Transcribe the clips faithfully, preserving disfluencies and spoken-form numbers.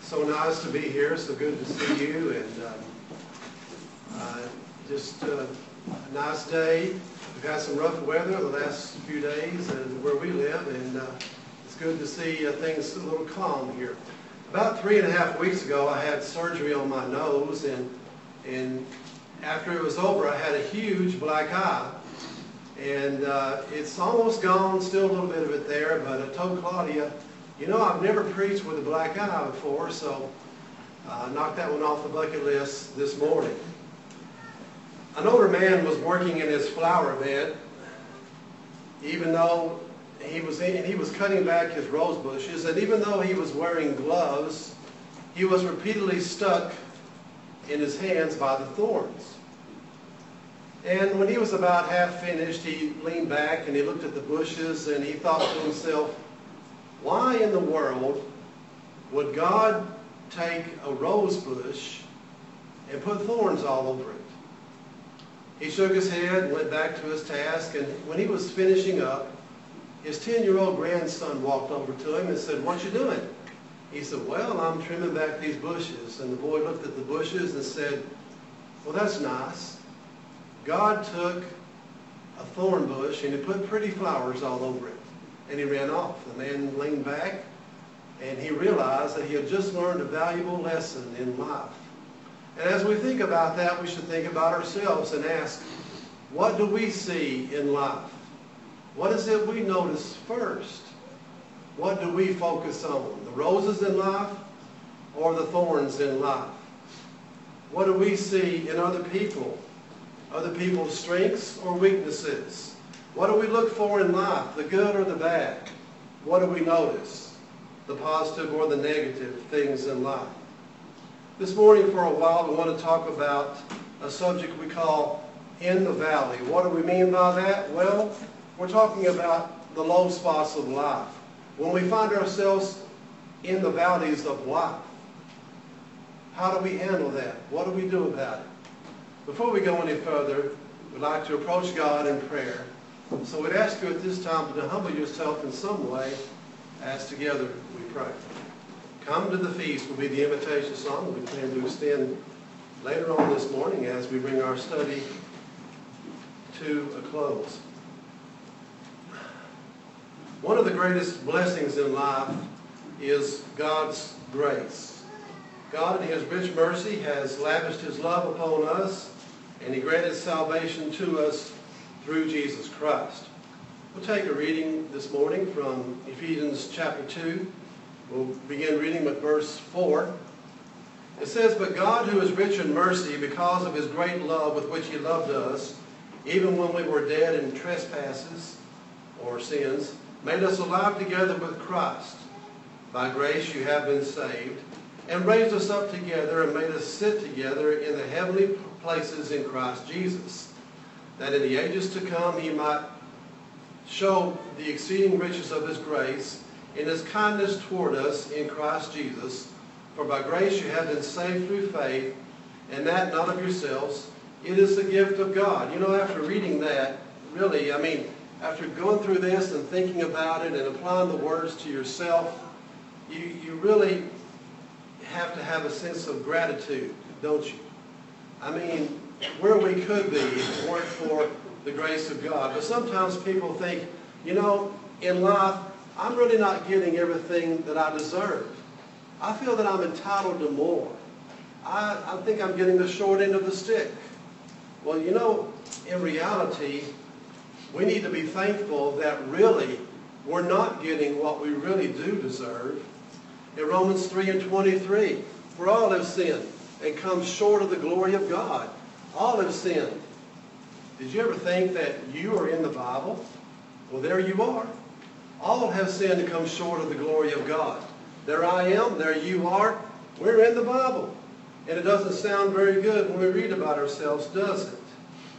So nice to be here. So good to see you. And um, uh, just uh, a nice day. We've had some rough weather the last few days and where we live, and uh, it's good to see uh, things a little calm here. About three and a half weeks ago, I had surgery on my nose, and and after it was over, I had a huge black eye. And uh, it's almost gone, still a little bit of it there, but I told Claudia, you know, I've never preached with a black eye before, so I uh, knocked that one off the bucket list this morning. An older man was working in his flower bed, even though he was in, he was cutting back his rose bushes, and even though he was wearing gloves, he was repeatedly stuck in his hands by the thorns. And when he was about half finished, he leaned back and he looked at the bushes and he thought to himself, why in the world would God take a rose bush and put thorns all over it? He shook his head and went back to his task, and when he was finishing up, his ten-year-old grandson walked over to him and said, what you doing? He said, well, I'm trimming back these bushes. And the boy looked at the bushes and said, well, that's nice. God took a thorn bush and he put pretty flowers all over it. And he ran off. The man leaned back and he realized that he had just learned a valuable lesson in life. And as we think about that, we should think about ourselves and ask, what do we see in life? What is it we notice first? What do we focus on? The roses in life or the thorns in life? What do we see in other people? Other people's strengths or weaknesses? What do we look for in life, the good or the bad? What do we notice, the positive or the negative things in life? This morning for a while we want to talk about a subject we call in the valley. What do we mean by that? Well, we're talking about the low spots of life. When we find ourselves in the valleys of life, how do we handle that? What do we do about it? Before we go any further, we'd like to approach God in prayer. So we'd ask you at this time to humble yourself in some way as together we pray. Come to the feast will be the invitation song we plan to extend later on this morning as we bring our study to a close. One of the greatest blessings in life is God's grace. God in His rich mercy has lavished His love upon us, and He granted salvation to us through Jesus Christ. We'll take a reading this morning from Ephesians chapter two. We'll begin reading with verse four. It says, but God, who is rich in mercy, because of His great love with which He loved us, even when we were dead in trespasses or sins, made us alive together with Christ. By grace you have been saved, and raised us up together and made us sit together in the heavenly places in Christ Jesus, that in the ages to come He might show the exceeding riches of His grace in His kindness toward us in Christ Jesus. For by grace you have been saved through faith, and that not of yourselves. It is the gift of God. You know, after reading that, really, I mean, after going through this and thinking about it and applying the words to yourself, you, you really have to have a sense of gratitude, don't you? I mean, where we could be if it weren't for the grace of God. But sometimes people think, you know, in life, I'm really not getting everything that I deserve. I feel that I'm entitled to more. I, I think I'm getting the short end of the stick. Well, you know, in reality, we need to be thankful that really we're not getting what we really do deserve. In Romans three and twenty-three, for all have sinned and come short of the glory of God. All have sinned. Did you ever think that you are in the Bible? Well, there you are. All have sinned and come short of the glory of God. There I am, there you are. We're in the Bible. And it doesn't sound very good when we read about ourselves, does it?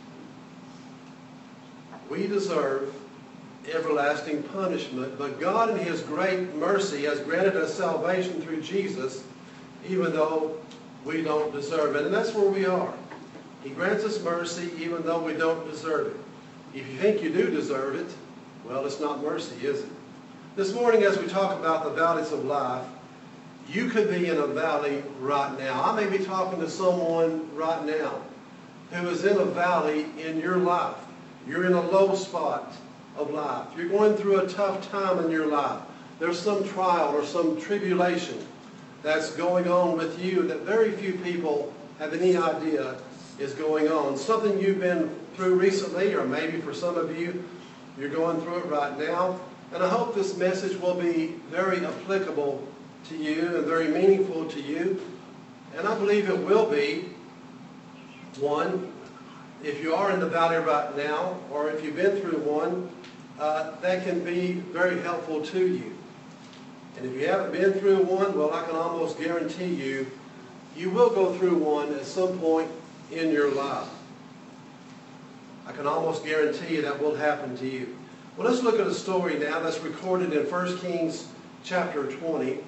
We deserve everlasting punishment, but God in His great mercy has granted us salvation through Jesus, even though we don't deserve it. And that's where we are. He grants us mercy even though we don't deserve it. If you think you do deserve it, well, it's not mercy, is it? This morning, as we talk about the valleys of life, You could be in a valley right now. I may be talking to someone right now who is in a valley in your life. You're in a low spot of life. You're going through a tough time in your life. There's some trial or some tribulation that's going on with you that very few people have any idea is going on. Something you've been through recently, or maybe for some of you, you're going through it right now. And I hope this message will be very applicable to you and very meaningful to you. And I believe it will be. One, if you are in the valley right now, or if you've been through one, uh, that can be very helpful to you. And if you haven't been through one, well, I can almost guarantee you, you will go through one at some point in your life. I can almost guarantee you that will happen to you. Well, let's look at a story now that's recorded in First Kings chapter twenty.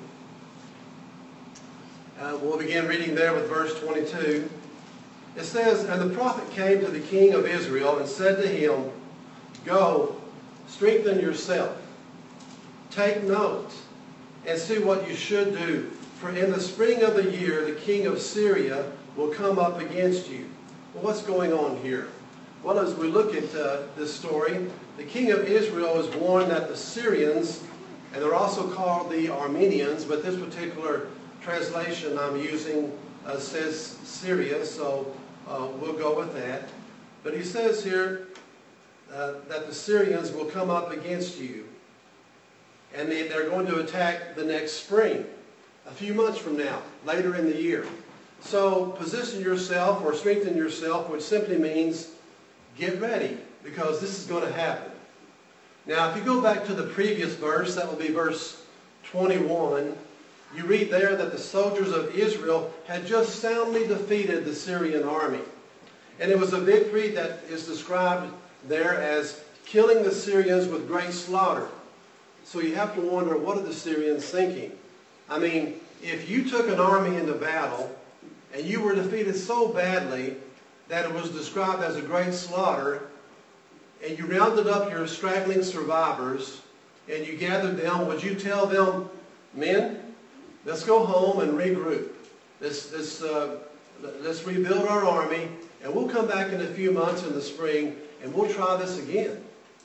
Uh, we'll begin reading there with verse twenty-two. It says, "And the prophet came to the king of Israel and said to him, Go, strengthen yourself, take note, and see what you should do. For in the spring of the year, the king of Syria will come up against you." Well, what's going on here? Well, as we look at uh, this story, the king of Israel is warned that the Syrians, and they're also called the Armenians, but this particular translation I'm using uh, says Syria, so uh, we'll go with that. But he says here uh, that the Syrians will come up against you, and they, they're going to attack the next spring, a few months from now, later in the year. So position yourself or strengthen yourself, which simply means get ready, because this is going to happen. Now, if you go back to the previous verse, that will be verse twenty-one, you read there that the soldiers of Israel had just soundly defeated the Syrian army. And it was a victory that is described there as killing the Syrians with great slaughter. So you have to wonder, what are the Syrians thinking? I mean, if you took an army into battle and you were defeated so badly that it was described as a great slaughter, and you rounded up your straggling survivors and you gathered them, would you tell them, men, let's go home and regroup. Let's, let's, uh, let's rebuild our army, and we'll come back in a few months in the spring and we'll try this again?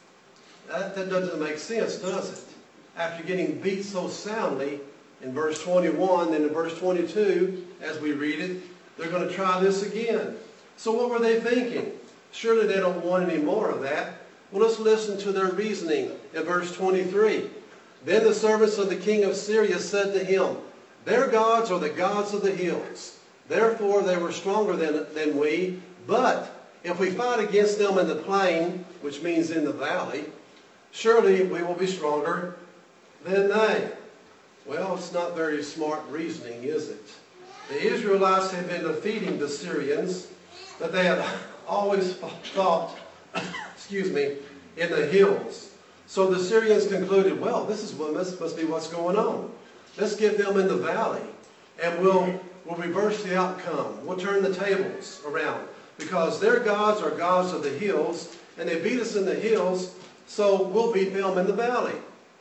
That, that doesn't make sense, does it? After getting beat so soundly in verse twenty-one, then in verse twenty-two, as we read it, they're going to try this again. So what were they thinking? Surely they don't want any more of that. Well, let's listen to their reasoning in verse twenty-three. "Then the servants of the king of Syria said to him, Their gods are the gods of the hills. Therefore they were stronger than, than we. But if we fight against them in the plain," which means in the valley, "surely we will be stronger than they." Well, it's not very smart reasoning, is it? The Israelites had been defeating the Syrians, but they had always fought, excuse me, in the hills. So the Syrians concluded, well, this is what must, must be what's going on. Let's get them in the valley, and we'll, we'll reverse the outcome. We'll turn the tables around, because their gods are gods of the hills, and they beat us in the hills, so we'll beat them in the valley.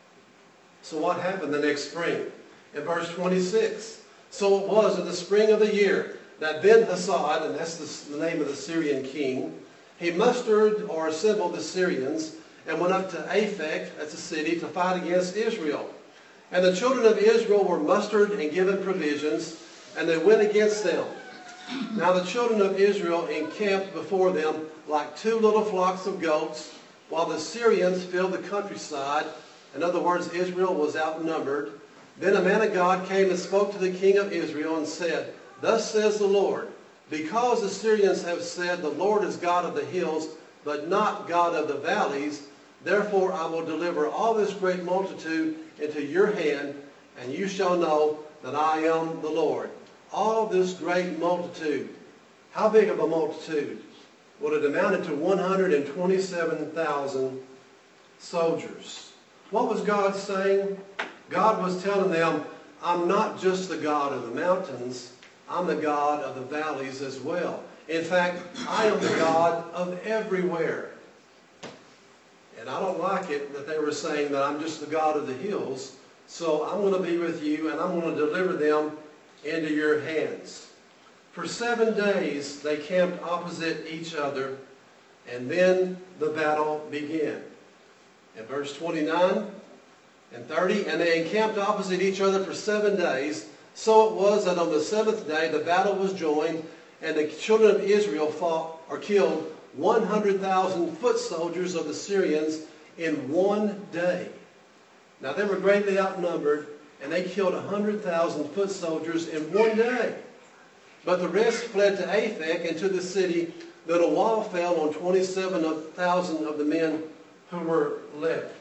So what happened the next spring? In verse twenty-six, "So it was in the spring of the year that Ben-Hadad," and that's the, the name of the Syrian king, "he mustered or assembled the Syrians and went up to Aphek," that's a city, "to fight against Israel. And the children of Israel were mustered and given provisions, and they went against them. Now the children of Israel encamped before them like two little flocks of goats, while the Syrians filled the countryside." In other words, Israel was outnumbered. "Then a man of God came and spoke to the king of Israel and said, Thus says the Lord, because the Syrians have said, The Lord is God of the hills, but not God of the valleys, therefore I will deliver all this great multitude into your hand, and you shall know that I am the Lord." All this great multitude. How big of a multitude? Well, it amounted to one hundred twenty-seven thousand soldiers. What was God saying? God was telling them, I'm not just the God of the mountains, I'm the God of the valleys as well. In fact, I am the God of everywhere. And I don't like it that they were saying that I'm just the God of the hills. So I'm going to be with you, and I'm going to deliver them into your hands. For seven days they camped opposite each other, and then the battle began. In verse twenty-nine and thirty, and they encamped opposite each other for seven days. So it was that on the seventh day the battle was joined, and the children of Israel fought or killed one hundred thousand foot soldiers of the Syrians in one day. Now they were greatly outnumbered, and they killed one hundred thousand foot soldiers in one day. But the rest fled to Aphek and to the city, that a wall fell on twenty-seven thousand of the men who were left.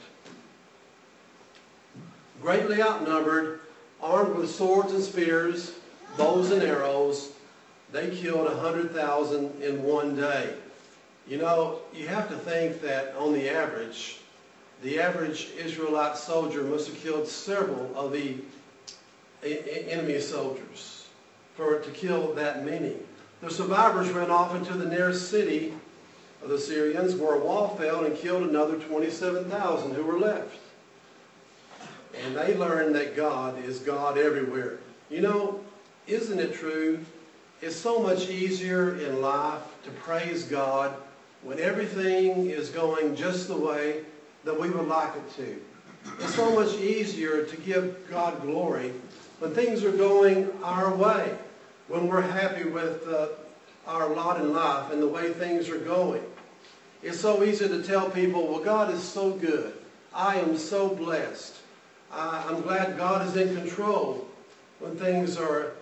Greatly outnumbered, armed with swords and spears, bows and arrows, they killed one hundred thousand in one day. You know, you have to think that on the average, the average Israelite soldier must have killed several of the enemy soldiers for to kill that many. The survivors ran off into the nearest city of the Syrians, where a wall fell and killed another twenty-seven thousand who were left. And they learned that God is God everywhere. You know, isn't it true? It's so much easier in life to praise God when everything is going just the way that we would like it to. It's so much easier to give God glory when things are going our way, when we're happy with uh, our lot in life and the way things are going. It's so easy to tell people, well, God is so good. I am so blessed. I, I'm glad God is in control when things are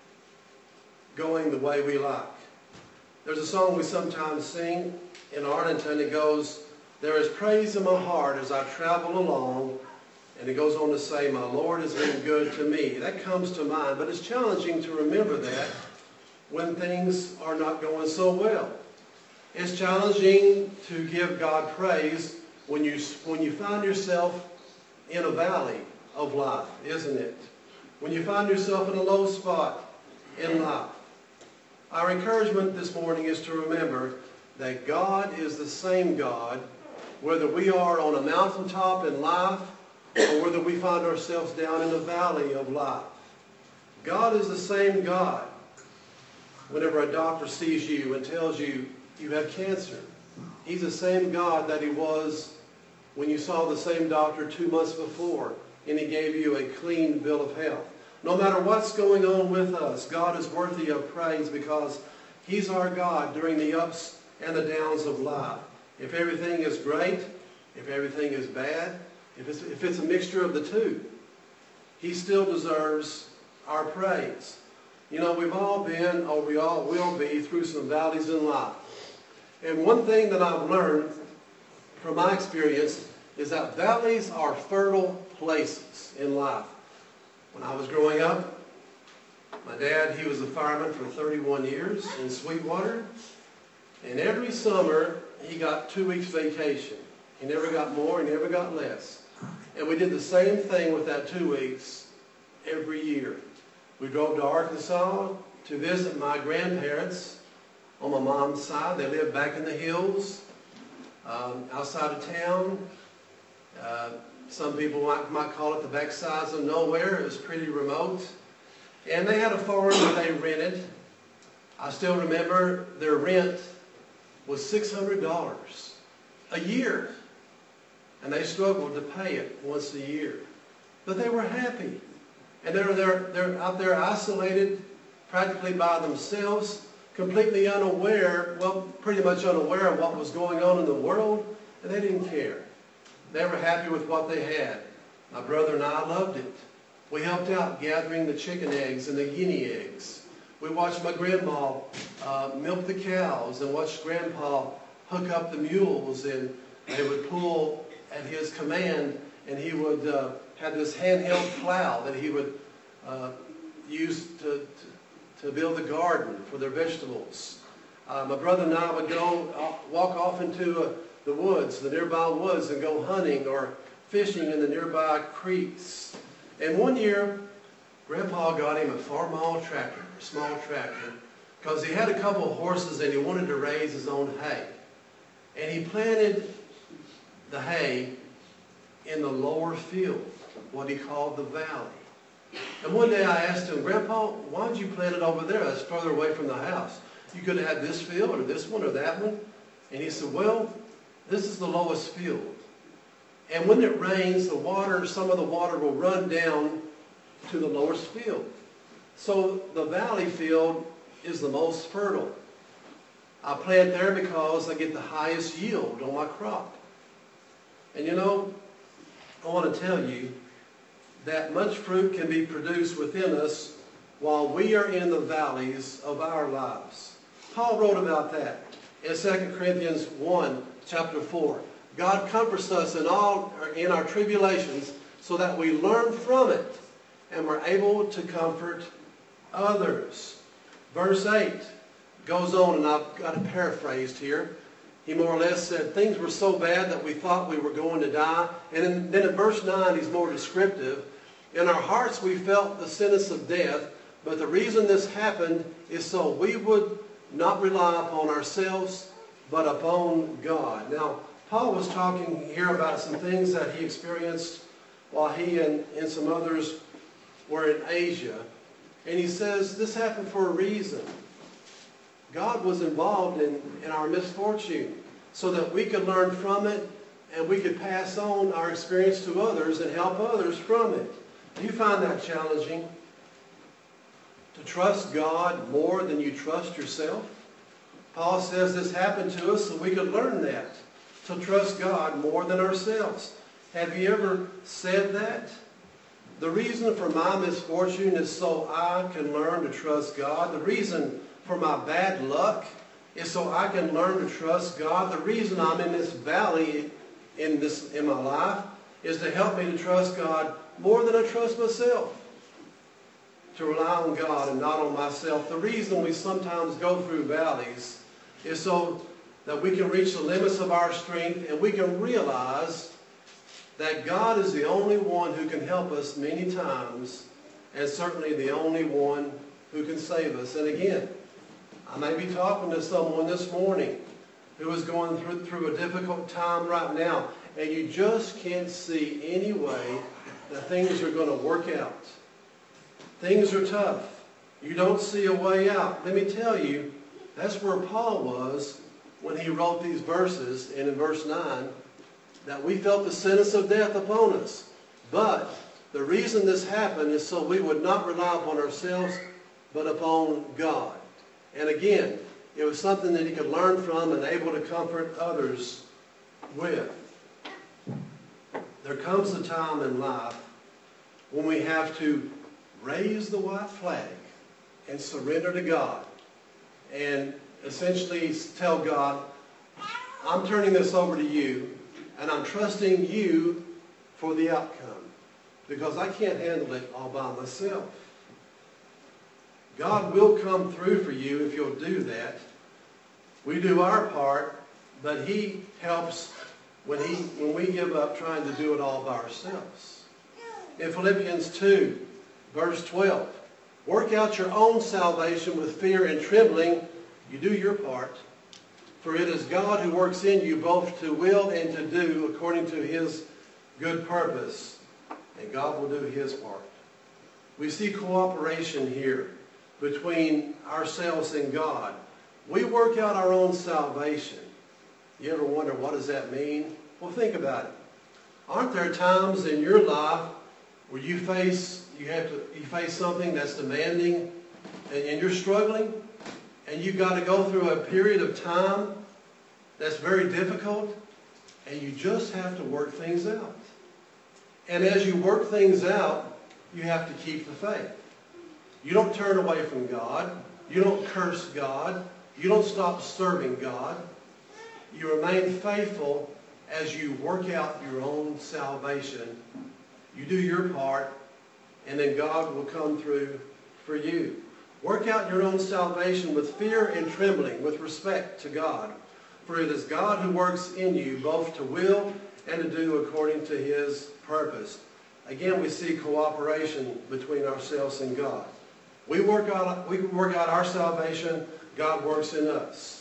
going the way we like. There's a song we sometimes sing in Arlington. It goes, "There is praise in my heart as I travel along." And it goes on to say, "My Lord has been good to me." That comes to mind, but it's challenging to remember that when things are not going so well. It's challenging to give God praise when you, when you find yourself in a valley of life, isn't it? When you find yourself in a low spot in life. Our encouragement this morning is to remember that God is the same God, whether we are on a mountaintop in life or whether we find ourselves down in the valley of life. God is the same God. Whenever a doctor sees you and tells you you have cancer, He's the same God that He was when you saw the same doctor two months before and He gave you a clean bill of health. No matter what's going on with us, God is worthy of praise because He's our God during the ups and the downs of life. If everything is great, if everything is bad, if it's, if it's a mixture of the two, He still deserves our praise. You know, we've all been, or we all will be, through some valleys in life. And one thing that I've learned from my experience is that valleys are fertile places in life. When I was growing up, my dad, he was a fireman for thirty-one years in Sweetwater. And every summer, he got two weeks vacation. He never got more, he never got less. And we did the same thing with that two weeks every year. We drove to Arkansas to visit my grandparents on my mom's side. They lived back in the hills, um, outside of town. Uh, some people might, might call it the backsides of nowhere. It was pretty remote. And they had a farm that they rented. I still remember their rent was six hundred dollars a year. And they struggled to pay it once a year. But they were happy. And they're, they're, they're out there isolated, practically by themselves, completely unaware, well, pretty much unaware of what was going on in the world, and they didn't care. They were happy with what they had. My brother and I loved it. We helped out gathering the chicken eggs and the guinea eggs. We watched my grandma uh, milk the cows and watched Grandpa hook up the mules, and they would pull at his command, and he would uh, have this handheld plow that he would uh, use to, to, to build the garden for their vegetables. Uh, my brother and I would go uh, walk off into uh, the woods, the nearby woods, and go hunting or fishing in the nearby creeks. And one year, Grandpa got him a four-mile tractor, a small tractor, because he had a couple of horses and he wanted to raise his own hay. And he planted the hay in the lower field. what he called the valley. And one day I asked him, Grandpa, why did you plant it over there? That's further away from the house. You could have had this field or this one or that one. And he said, well, this is the lowest field. And when it rains, the water, some of the water will run down to the lowest field. So the valley field is the most fertile. I plant there because I get the highest yield on my crop. And you know, I want to tell you that much fruit can be produced within us while we are in the valleys of our lives. Paul wrote about that in Second Corinthians one, chapter four. God comforts us in all in our tribulations so that we learn from it and we're able to comfort others. Verse eight goes on, and I've got it paraphrased here. He more or less said, things were so bad that we thought we were going to die. And then, then in verse nine, he's more descriptive. In our hearts we felt the sentence of death, but the reason this happened is so we would not rely upon ourselves, but upon God. Now, Paul was talking here about some things that he experienced while he and, and some others were in Asia. And he says this happened for a reason. God was involved in, in our misfortune so that we could learn from it and we could pass on our experience to others and help others from it. Do you find that challenging? To trust God more than you trust yourself? Paul says this happened to us so we could learn that. To trust God more than ourselves. Have you ever said that? The reason for my misfortune is so I can learn to trust God. The reason for my bad luck is so I can learn to trust God. The reason I'm in this valley in, this, in my life is to help me to trust God more than I trust myself. To rely on God and not on myself. The reason we sometimes go through valleys is so that we can reach the limits of our strength and we can realize that God is the only one who can help us many times and certainly the only one who can save us. And again, I may be talking to someone this morning who is going through, through a difficult time right now and you just can't see any way that things are going to work out. Things are tough. You don't see a way out. Let me tell you, that's where Paul was when he wrote these verses, and in verse nine, that we felt the sentence of death upon us. But the reason this happened is so we would not rely upon ourselves, but upon God. And again, it was something that he could learn from and able to comfort others with. There comes a time in life when we have to raise the white flag and surrender to God and essentially tell God, I'm turning this over to you and I'm trusting you for the outcome because I can't handle it all by myself. God will come through for you if you'll do that. We do our part, but he helps when, he, when we give up trying to do it all by ourselves. In Philippians two, verse twelve, work out your own salvation with fear and trembling. You do your part. For it is God who works in you both to will and to do according to his good purpose. And God will do his part. We see cooperation here between ourselves and God. We work out our own salvation. You ever wonder what does that mean? Well, think about it. Aren't there times in your life where you face you have to you face something that's demanding and, and you're struggling and you've got to go through a period of time that's very difficult and you just have to work things out. And as you work things out, you have to keep the faith. You don't turn away from God. You don't curse God. You don't stop serving God. You remain faithful as you work out your own salvation. You do your part, and then God will come through for you. Work out your own salvation with fear and trembling, with respect to God. For it is God who works in you both to will and to do according to his purpose. Again, we see cooperation between ourselves and God. We work out, we work out our salvation, God works in us.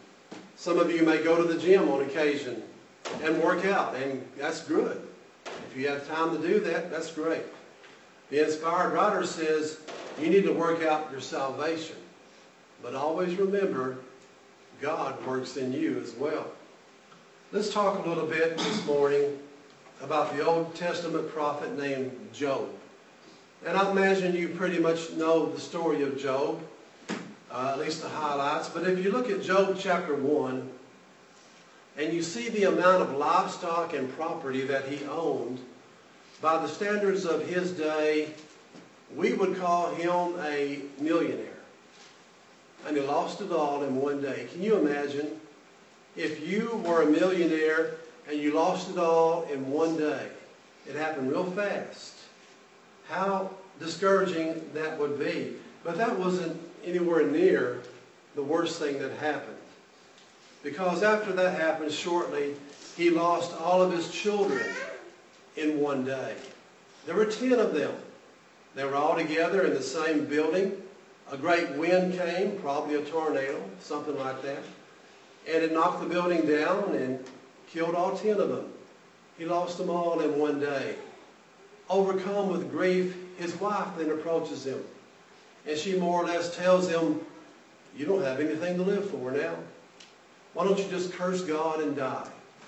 Some of you may go to the gym on occasion and work out, and that's good. If you have time to do that, that's great. The inspired writer says you need to work out your salvation. But always remember, God works in you as well. Let's talk a little bit this morning about the Old Testament prophet named Job. And I imagine you pretty much know the story of Job, uh, at least the highlights. But if you look at Job chapter one, and you see the amount of livestock and property that he owned, by the standards of his day, we would call him a millionaire. And he lost it all in one day. Can you imagine if you were a millionaire and you lost it all in one day? It happened real fast. How discouraging that would be. But that wasn't anywhere near the worst thing that happened. Because after that happened, shortly, he lost all of his children in one day. There were ten of them. They were all together in the same building. A great wind came, probably a tornado, something like that. And it knocked the building down and killed all ten of them. He lost them all in one day. Overcome with grief, his wife then approaches him. And she more or less tells him, you don't have anything to live for now. Why don't you just curse God and die?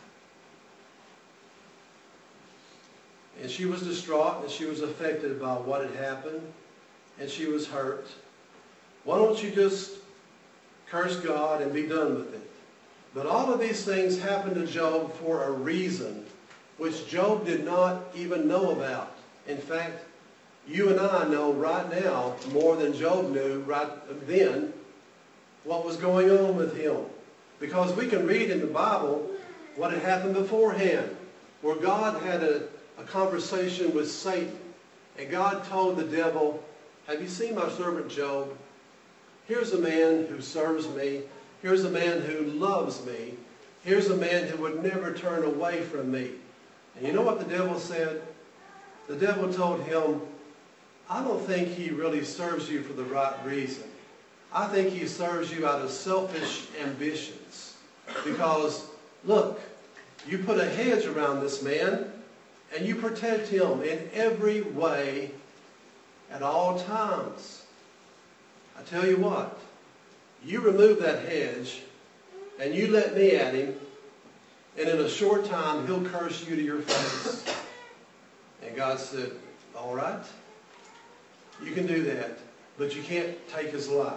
And she was distraught and she was affected by what had happened. And she was hurt. Why don't you just curse God and be done with it? But all of these things happened to Job for a reason, which Job did not even know about. In fact, you and I know right now, more than Job knew right then, what was going on with him. Because we can read in the Bible what had happened beforehand, where God had a, a conversation with Satan. And God told the devil, have you seen my servant Job? Here's a man who serves me. Here's a man who loves me. Here's a man who would never turn away from me. And you know what the devil said? The devil told him, I don't think he really serves you for the right reason. I think he serves you out of selfish ambitions. Because, look, you put a hedge around this man and you protect him in every way at all times. I tell you what, you remove that hedge and you let me at him, and in a short time he'll curse you to your face. And God said, all right, you can do that, but you can't take his life.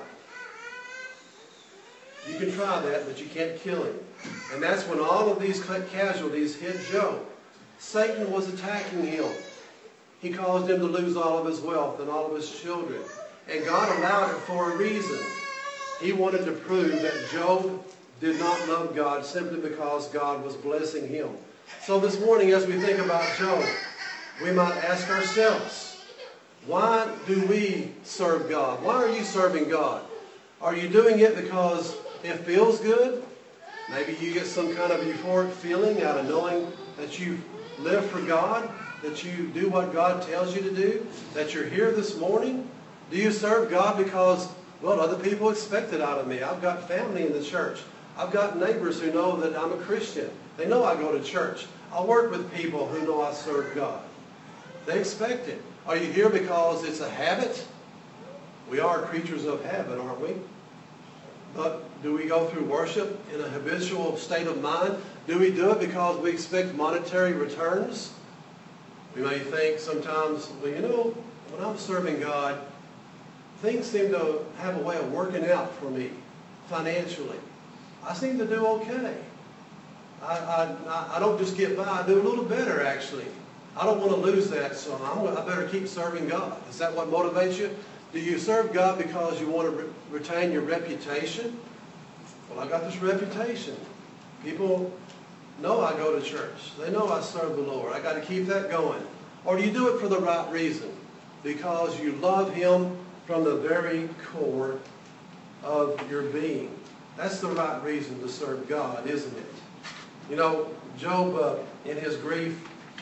You can try that, but you can't kill him. And that's when all of these casualties hit Job. Satan was attacking him. He caused him to lose all of his wealth and all of his children. And God allowed it for a reason. He wanted to prove that Job did not love God simply because God was blessing him. So this morning, as we think about Job, we might ask ourselves, why do we serve God? Why are you serving God? Are you doing it because it feels good? Maybe you get some kind of euphoric feeling out of knowing that you live for God, that you do what God tells you to do, that you're here this morning. Do you serve God because, well, other people expect it out of me? I've got family in the church. I've got neighbors who know that I'm a Christian. They know I go to church. I work with people who know I serve God. They expect it. Are you here because it's a habit? We are creatures of habit, aren't we? But do we go through worship in a habitual state of mind? Do we do it because we expect monetary returns? We may think sometimes, well, you know, when I'm serving God, things seem to have a way of working out for me financially. I seem to do okay. I, I, I don't just get by, I do a little better actually. I don't want to lose that, so I'm, I better keep serving God. Is that what motivates you? Do you serve God because you want to re retain your reputation? Well, I got this reputation. People know I go to church. They know I serve the Lord. I got to keep that going. Or do you do it for the right reason? Because you love Him from the very core of your being. That's the right reason to serve God, isn't it? You know, Job, uh, in his grief,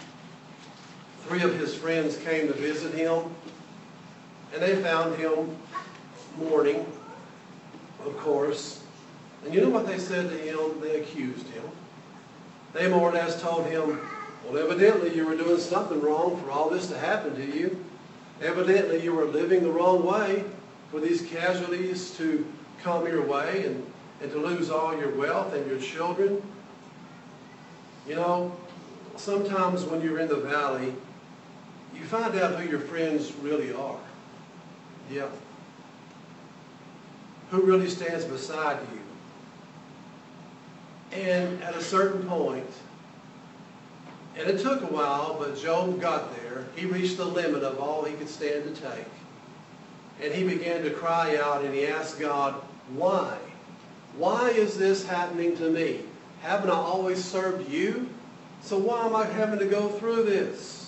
three of his friends came to visit him, and they found him mourning, of course. And you know what they said to him? They accused him. They more or less told him, Well, evidently you were doing something wrong for all this to happen to you. Evidently you were living the wrong way for these casualties to come your way and, and to lose all your wealth and your children. You know, sometimes when you're in the valley, you find out who your friends really are. Yeah. Who really stands beside you. And at a certain point, and it took a while, but Job got there. He reached the limit of all he could stand to take. And he began to cry out and he asked God, why? Why is this happening to me? Haven't I always served you? So why am I having to go through this?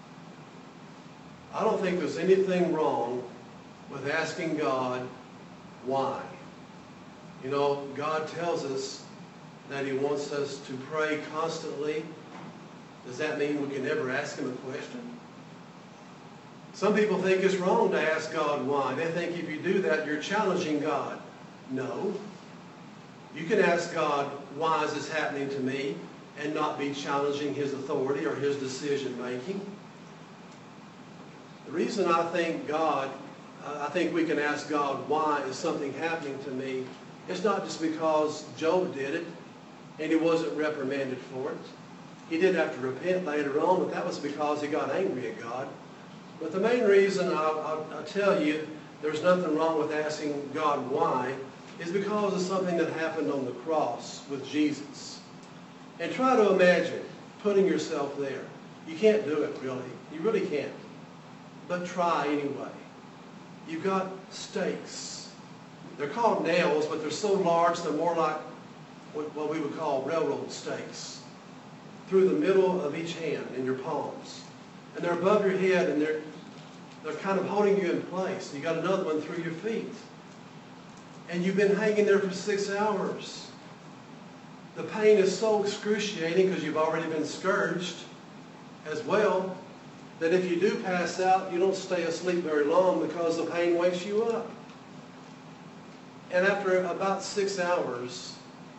I don't think there's anything wrong with asking God why. You know, God tells us that he wants us to pray constantly. Does that mean we can never ask him a question? Some people think it's wrong to ask God why. They think if you do that, you're challenging God. No. You can ask God, why is this happening to me? And not be challenging his authority or his decision making. The reason I think God, I think we can ask God, why is something happening to me? It's not just because Job did it and he wasn't reprimanded for it. He did have to repent later on, but that was because he got angry at God. But the main reason I'll, I'll, I'll tell you there's nothing wrong with asking God why is because of something that happened on the cross with Jesus. And try to imagine putting yourself there. You can't do it, really. You really can't. But try anyway. You've got stakes. They're called nails, but they're so large they're more like what we would call railroad stakes. Through the middle of each hand in your palms. And they're above your head and they're, they're kind of holding you in place. You got another one through your feet. And you've been hanging there for six hours. The pain is so excruciating because you've already been scourged as well, that if you do pass out, you don't stay asleep very long because the pain wakes you up. And after about six hours,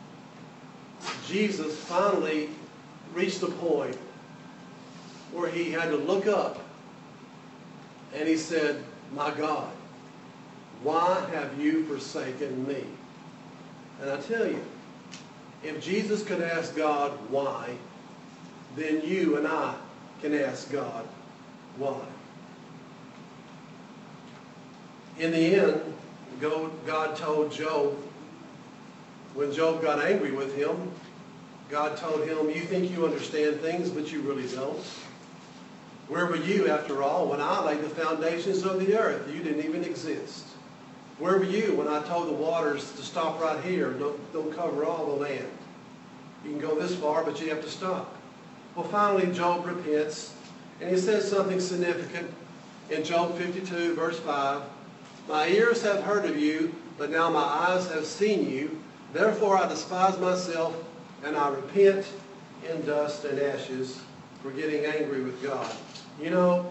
Jesus finally reached a point where he had to look up and he said, my God, why have you forsaken me? And I tell you, if Jesus could ask God why, then you and I can ask God why. In the end, God told Job, when Job got angry with him, God told him, you think you understand things, but you really don't. Where were you, after all, when I laid the foundations of the earth? You didn't even exist. Where were you when I told the waters to stop right here, don't, don't cover all the land? You can go this far, but you have to stop. Well, finally, Job repents, and he says something significant in Job fifty-two, verse five. My ears have heard of you, but now my eyes have seen you. Therefore I despise myself, and I repent in dust and ashes for getting angry with God. You know,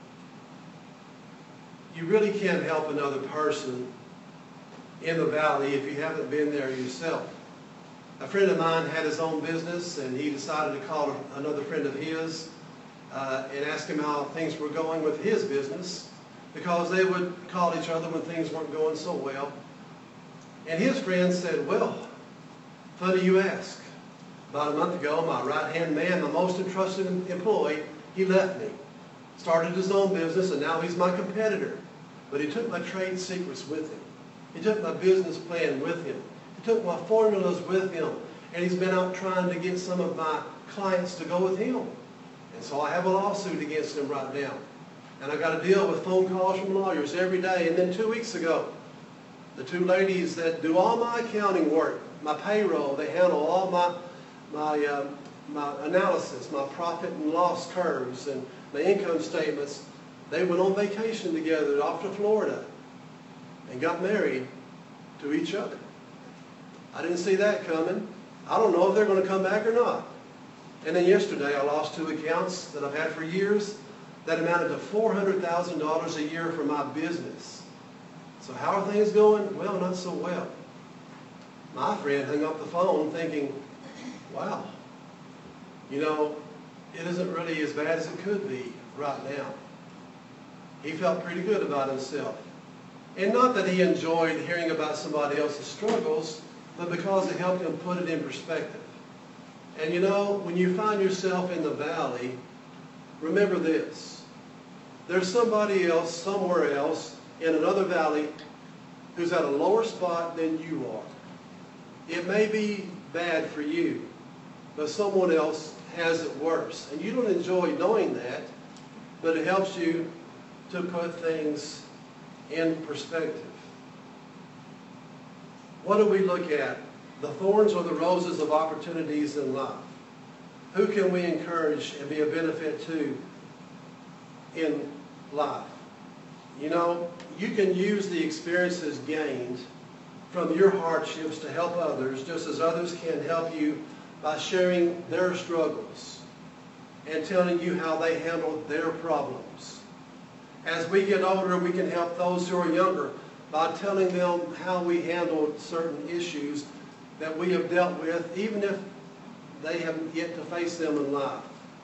you really can't help another person in the valley if you haven't been there yourself. A friend of mine had his own business, and he decided to call another friend of his uh, and ask him how things were going with his business, because they would call each other when things weren't going so well. And his friend said, well, funny you ask. About a month ago, my right-hand man, my most entrusted employee, he left me. Started his own business, and now he's my competitor. But he took my trade secrets with him. He took my business plan with him. He took my formulas with him. And he's been out trying to get some of my clients to go with him. And so I have a lawsuit against him right now. And I got to deal with phone calls from lawyers every day. And then two weeks ago, the two ladies that do all my accounting work, my payroll, they handle all my my uh, my analysis, my profit and loss curves, and my income statements. They went on vacation together off to Florida and got married to each other. I didn't see that coming. I don't know if they're going to come back or not. And then yesterday I lost two accounts that I've had for years that amounted to four hundred thousand dollars a year for my business. So how are things going? Well, not so well. My friend hung up the phone thinking, wow, you know, it isn't really as bad as it could be right now. He felt pretty good about himself. And not that he enjoyed hearing about somebody else's struggles, but because it helped him put it in perspective. And you know, when you find yourself in the valley, remember this. There's somebody else, somewhere else, in another valley, who's at a lower spot than you are. It may be bad for you, but someone else has it worse. And you don't enjoy knowing that, but it helps you to put things in perspective. What do we look at? The thorns or the roses of opportunities in life. Who can we encourage and be a benefit to in life? You know, you can use the experiences gained from your hardships to help others, just as others can help you by sharing their struggles and telling you how they handled their problems. As we get older, we can help those who are younger by telling them how we handled certain issues that we have dealt with, even if they haven't yet to face them in life.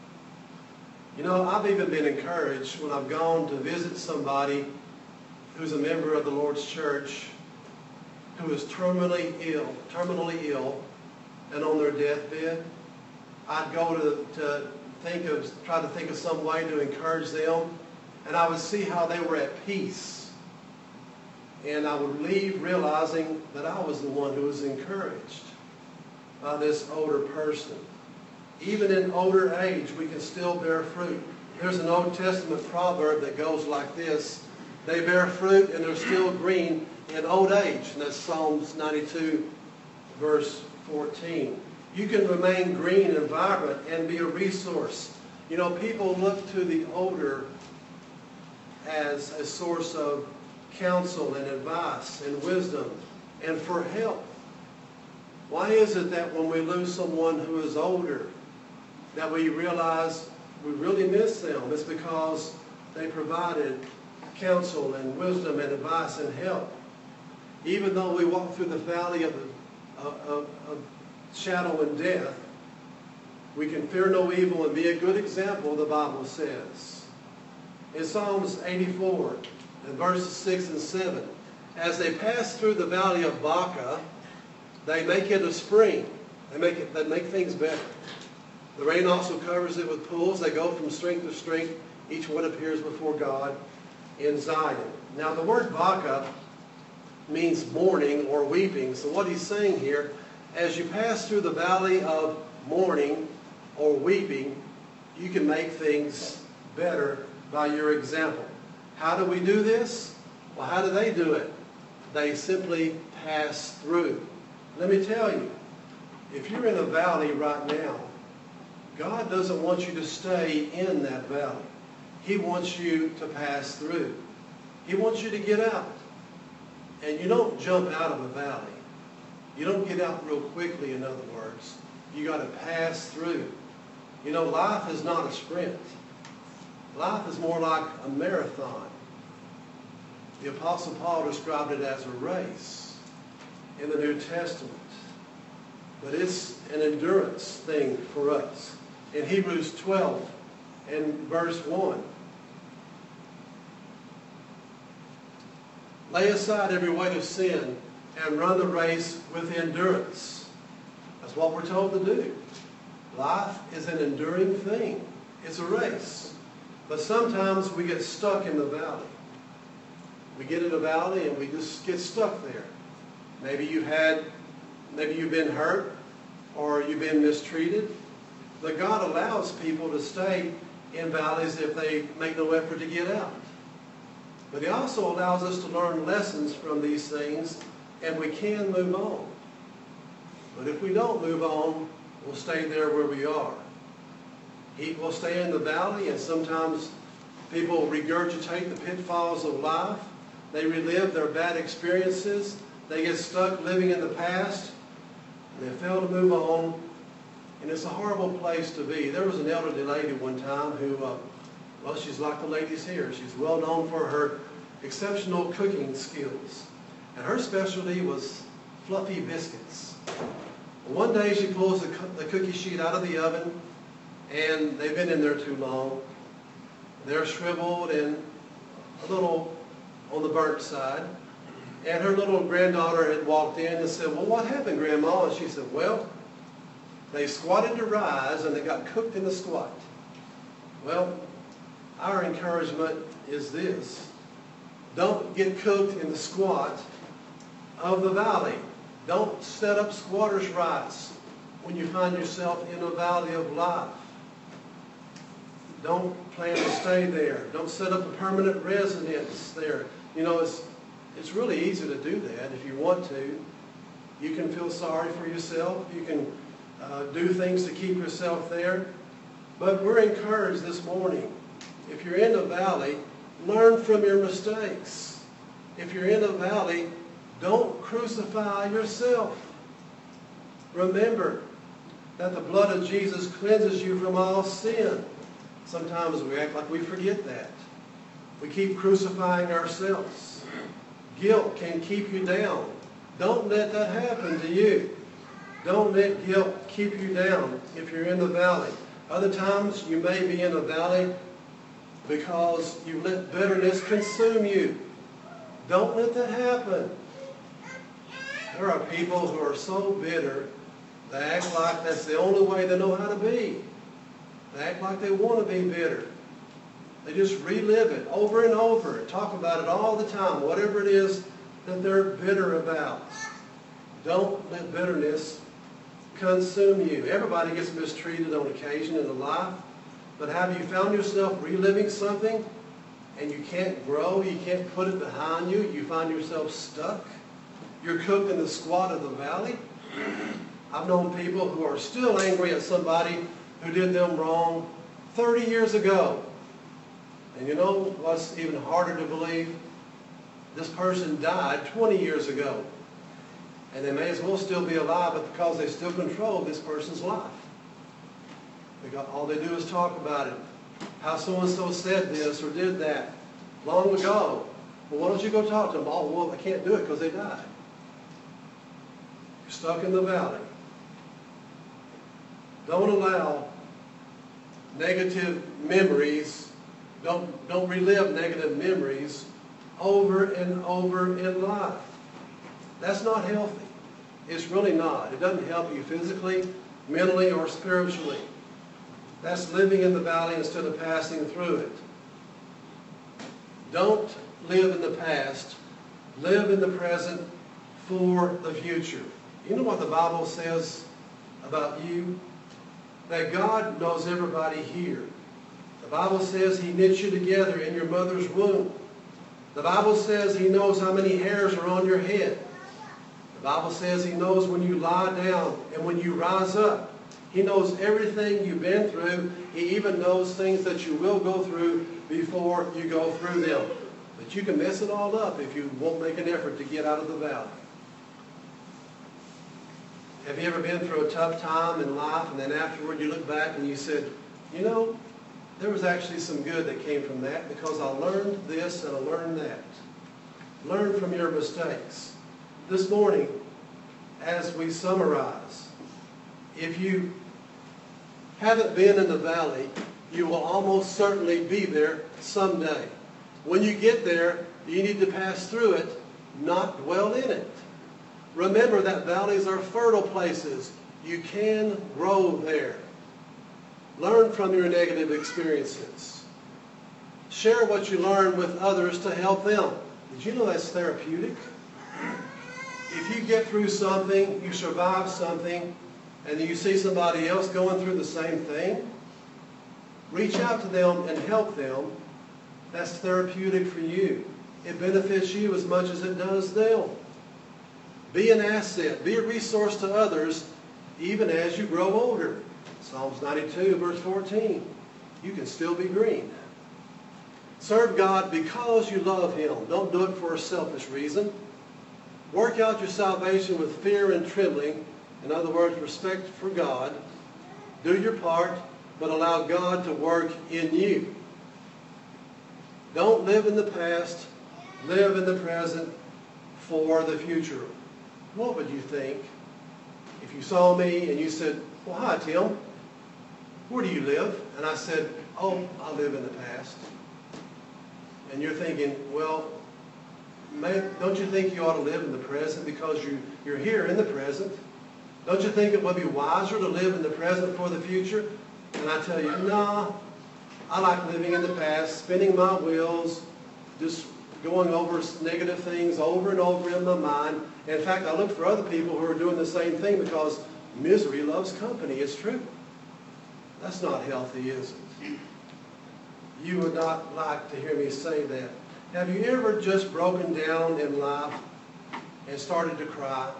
You know, I've even been encouraged when I've gone to visit somebody who's a member of the Lord's church who is terminally ill, terminally ill and on their deathbed. I'd go to, to think of, try to think of some way to encourage them, and I would see how they were at peace. And I would leave realizing that I was the one who was encouraged by this older person. Even in older age, we can still bear fruit. There's an Old Testament proverb that goes like this: they bear fruit and they're still green in old age. And that's Psalms ninety-two, verse fourteen. You can remain green and vibrant and be a resource. You know, people look to the older as a source of counsel and advice and wisdom and for help. Why is it that when we lose someone who is older, that we realize we really miss them? It's because they provided counsel and wisdom and advice and help. Even though we walk through the valley of, the, of, of, of shadow and death, we can fear no evil and be a good example, the Bible says. In Psalms eighty-four, in verses six and seven, as they pass through the valley of Baca, they make it a spring. They make it, they make things better. The rain also covers it with pools. They go from strength to strength. Each one appears before God in Zion. Now the word Baca means mourning or weeping. So what he's saying here, as you pass through the valley of mourning or weeping, you can make things better by your example. How do we do this? Well, how do they do it? They simply pass through. Let me tell you, if you're in a valley right now, God doesn't want you to stay in that valley. He wants you to pass through. He wants you to get out. And you don't jump out of a valley. You don't get out real quickly, in other words. You got to pass through. You know, life is not a sprint. Life is more like a marathon. The Apostle Paul described it as a race in the New Testament. But it's an endurance thing for us. In Hebrews twelve and verse one, lay aside every weight of sin and run the race with endurance. That's what we're told to do. Life is an enduring thing. It's a race. But sometimes we get stuck in the valley. We get in a valley and we just get stuck there. Maybe you had, maybe you've been hurt or you've been mistreated. But God allows people to stay in valleys if they make no effort to get out. But He also allows us to learn lessons from these things, and we can move on. But if we don't move on, we'll stay there where we are. He will stay in the valley, and sometimes people regurgitate the pitfalls of life. They relive their bad experiences. They get stuck living in the past, and they fail to move on. And it's a horrible place to be. There was an elderly lady one time who, uh, well, she's like the ladies here. She's well known for her exceptional cooking skills. And her specialty was fluffy biscuits. One day she pulls the, the cookie sheet out of the oven, and they've been in there too long. They're shriveled and a little on the burnt side. And her little granddaughter had walked in and said, well, what happened, Grandma? And she said, well, they squatted to rise and they got cooked in the squat. Well, our encouragement is this. Don't get cooked in the squat of the valley. Don't set up squatter's rights when you find yourself in a valley of life. Don't plan to stay there. Don't set up a permanent residence there. You know, it's, it's really easy to do that if you want to. You can feel sorry for yourself. You can uh, do things to keep yourself there. But we're encouraged this morning. If you're in a valley, learn from your mistakes. If you're in a valley, don't crucify yourself. Remember that the blood of Jesus cleanses you from all sin. Sometimes we act like we forget that. We keep crucifying ourselves. Guilt can keep you down. Don't let that happen to you. Don't let guilt keep you down if you're in the valley. Other times you may be in a valley because you let bitterness consume you. Don't let that happen. There are people who are so bitter, they act like that's the only way they know how to be. They act like they want to be bitter. They just relive it over and over and talk about it all the time, whatever it is that they're bitter about. Don't let bitterness consume you. Everybody gets mistreated on occasion in life, but have you found yourself reliving something and you can't grow, you can't put it behind you, you find yourself stuck? You're cooked in the squat of the valley? I've known people who are still angry at somebody who did them wrong thirty years ago. And you know what's even harder to believe? This person died twenty years ago. And they may as well still be alive, but because they still control this person's life. They got, all they do is talk about it. How so-and-so said this or did that long ago. Well, why don't you go talk to them? Oh, well, I can't do it because they died. You're stuck in the valley. Don't allow negative memories, don't, don't relive negative memories over and over in life. That's not healthy. It's really not. It doesn't help you physically, mentally, or spiritually. That's living in the valley instead of passing through it. Don't live in the past. Live in the present for the future. You know what the Bible says about you? That God knows everybody here. The Bible says He knit you together in your mother's womb. The Bible says He knows how many hairs are on your head. The Bible says He knows when you lie down and when you rise up. He knows everything you've been through. He even knows things that you will go through before you go through them. But you can mess it all up if you won't make an effort to get out of the valley. Have you ever been through a tough time in life and then afterward you look back and you said, you know, there was actually some good that came from that because I learned this and I learned that. Learn from your mistakes. This morning, as we summarize, if you haven't been in the valley, you will almost certainly be there someday. When you get there, you need to pass through it, not dwell in it. Remember that valleys are fertile places. You can grow there. Learn from your negative experiences. Share what you learn with others to help them. Did you know that's therapeutic? If you get through something, you survive something, and then you see somebody else going through the same thing, reach out to them and help them. That's therapeutic for you. It benefits you as much as it does them. Be an asset. Be a resource to others even as you grow older. Psalms ninety-two, verse fourteen. You can still be green. Serve God because you love Him. Don't do it for a selfish reason. Work out your salvation with fear and trembling. In other words, respect for God. Do your part, but allow God to work in you. Don't live in the past. Live in the present for the future. What would you think if you saw me and you said, well, hi, Tim. where do you live? And I said, oh, I live in the past. And you're thinking, well, may, don't you think you ought to live in the present because you, you're here in the present? Don't you think it would be wiser to live in the present for the future? And I tell you, nah, I like living in the past, spinning my wheels, just going over negative things over and over in my mind. And in fact, I look for other people who are doing the same thing because misery loves company. It's true. That's not healthy, is it? You would not like to hear me say that. Have you ever just broken down in life and started to cry?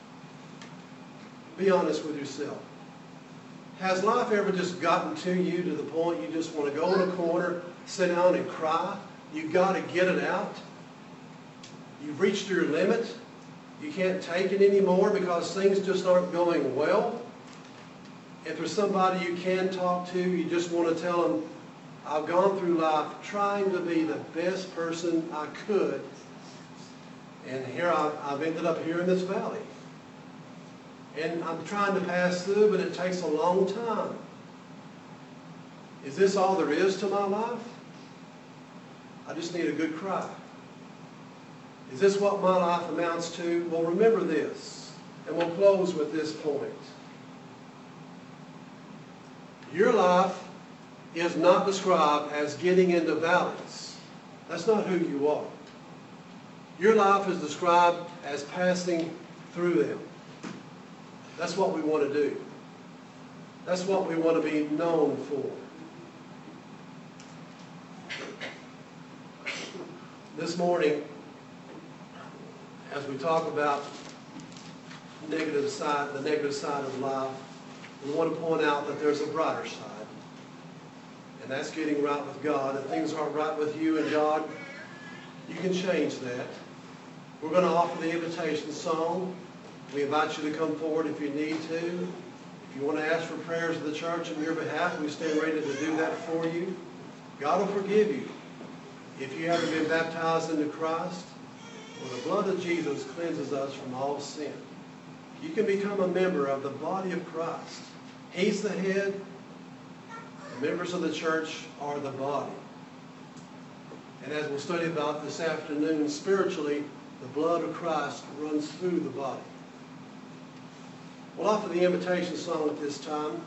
Be honest with yourself. Has life ever just gotten to you to the point you just want to go in a corner, sit down and cry? You've got to get it out. You've reached your limit. You can't take it anymore because things just aren't going well. If there's somebody you can talk to, you just want to tell them, I've gone through life trying to be the best person I could, and here I've, I've ended up here in this valley. And I'm trying to pass through, but it takes a long time. Is this all there is to my life? I just need a good cry. Is this what my life amounts to? Well, remember this, and we'll close with this point. Your life is not described as getting into valleys. That's not who you are. Your life is described as passing through them. That's what we want to do. That's what we want to be known for. This morning, as we talk about negative side, the negative side of life, we want to point out that there's a brighter side. And that's getting right with God. If things aren't right with you and God, you can change that. We're going to offer the invitation song. We invite you to come forward if you need to. If you want to ask for prayers of the church on your behalf, we stand ready to do that for you. God will forgive you. If you haven't been baptized into Christ, well, the blood of Jesus cleanses us from all sin. You can become a member of the body of Christ. He's the head. The members of the church are the body. And as we'll study about this afternoon, spiritually, the blood of Christ runs through the body. We'll offer the invitation song at this time.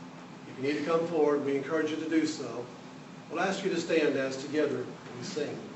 If you need to come forward, we encourage you to do so. We'll ask you to stand as together we sing.